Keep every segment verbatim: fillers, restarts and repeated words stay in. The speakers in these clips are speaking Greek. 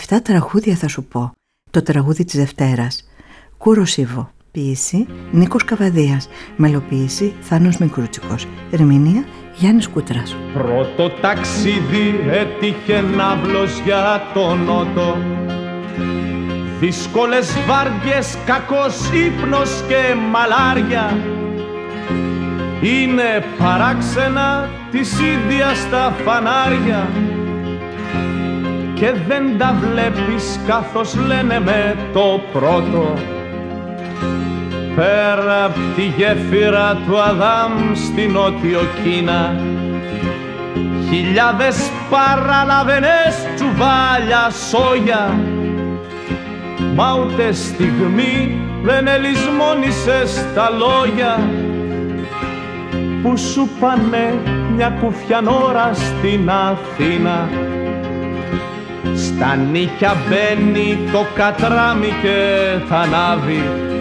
Εφτά τραγούδια θα σου πω. Το τραγούδι της Δευτέρας. Κουροσίβο. Ποίηση Νίκος Καβαδίας. Μελοποίηση Θάνος Μικρούτσικος. Ερμηνεία Γιάννης Κούτρας. Πρώτο ταξίδι έτυχε ναύλος για τον νότο. Δύσκολες βάρδιες, κακός ύπνος και μαλάρια. Είναι παράξενα της Ίνδιας τα φανάρια και δεν τα βλέπεις καθώς λένε με το πρώτο. Πέρα απ' τη γέφυρα του Αδάμ στη Νότιο Κίνα, χιλιάδες παραλαβενές τσουβάλια σόγια, μα ούτε στιγμή δεν ελισμόνησες τα λόγια που σου πάνε μια κουφιανόρα στην Αθήνα. Στα νύχια μπαίνει το κατράμι και θα ανάβει,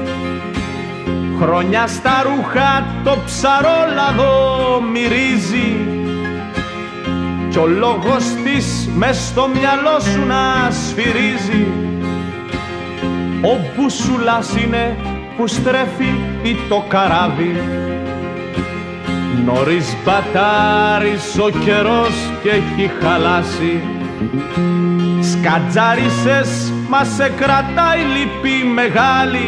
χρόνια στα ρούχα το ψαρόλαδο μυρίζει κι ο λόγος της μες στο μυαλό σου να σφυρίζει. Ο μπούσουλας είναι που στρέφει ή το καράβι. Νωρίς μπατάρεις ο καιρός και έχει χαλάσει. Σκατζάρισες μα σε κρατάει λύπη μεγάλη.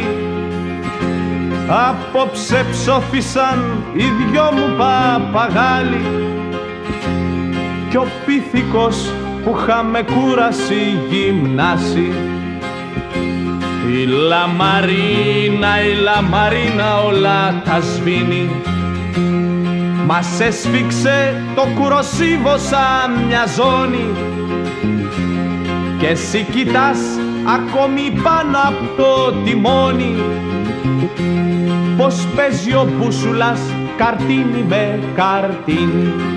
Απόψε ψόφισαν οι δυο μου παπαγάλοι κι ο πίθηκος που είχαμε κούραση γυμνάσει. Η λαμαρίνα, η λαμαρίνα όλα τα σβήνει, μας έσφιξε το κουροσίβο σαν μια ζώνη και εσύ κοιτάς ακόμη πάνω απ' το τιμόνι πως παίζει ο μπούσουλας καρτίνι με καρτίνι.